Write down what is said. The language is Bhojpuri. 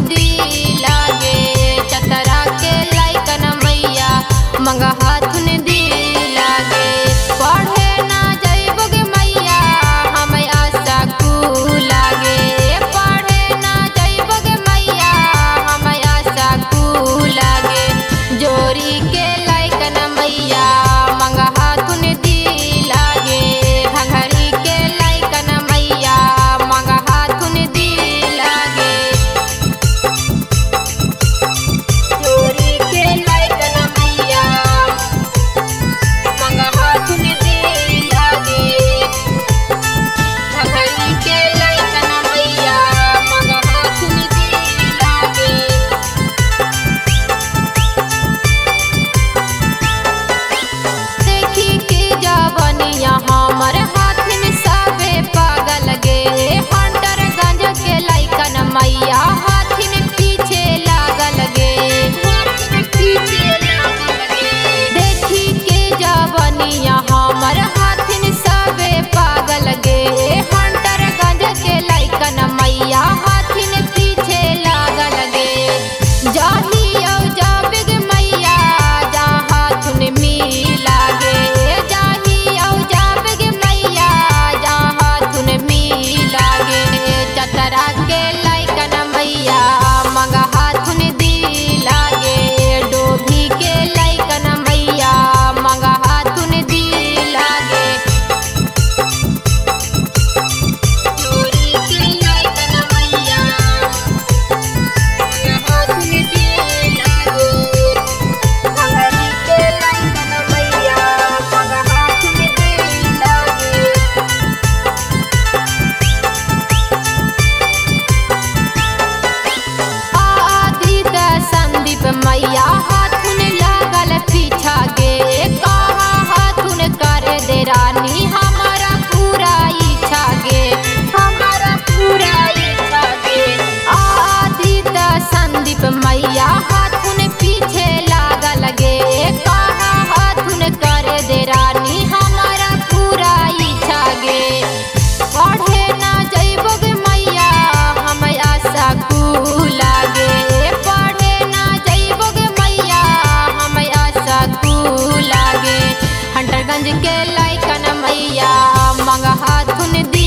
दी लागे चतरा के लाइकन मैया मंगा हाथुन दी लागे पढ़े ना जइबोगे मैया हम आशा कू लागे पढ़े ना जइबोगे मैया हम आशा कू लागे जोरी के लाइकन मैया मंगा हाथुन दी लागे घंघरी के लाइकन मैया मंगा हाथुन दी लागे जोरी के लाइकन मैया मंगा हाथुन दी लागे घंघरी के लाइकन मैया मंगा हाथुन दी लागे देखी के जवनिया हमर हाथिन सबे पागल गे हंटर गंज के लाइकन मैया हाथिन पीछे लागल गे देखी के जवनिया हमर हाथिन सबे पागल गे हंटर गंज के लाइकन मैया हाथिन पीछे लागल गे जाही औ जाबिग मैया जा हाथुन मिला गे जाही औ जाबिग मैया जा हाथुन मिला गे चतरा के लाइकन मैया मंगा हाथुन दी लागे डोभी के लाइकन मैया मंगा हाथुन दी लागे जोरी के लाइकन मैया मंगा हाथुन दी लागे घंघरी के लाइकन मैया मंगा हाथुन दी लागे आदित संदीप मैया हाथुन लागल पीछा गे कहा हाथुन कर दे रानी हमारा पूरा इच्छा गे हमारा पूरा इच्छा गे आदित संदीप मैया हाथुन पीछे लागल गे कहा हाथुन कर दे रानी हमारा पूरा इच्छा गे पढ़े ना जइबोगे मैया हम आशा कू लागे पढ़े ना जइबोगे मैया हम आशा कू लागे हंटरगंज के लाइकन मैया मंगा हाथुन दी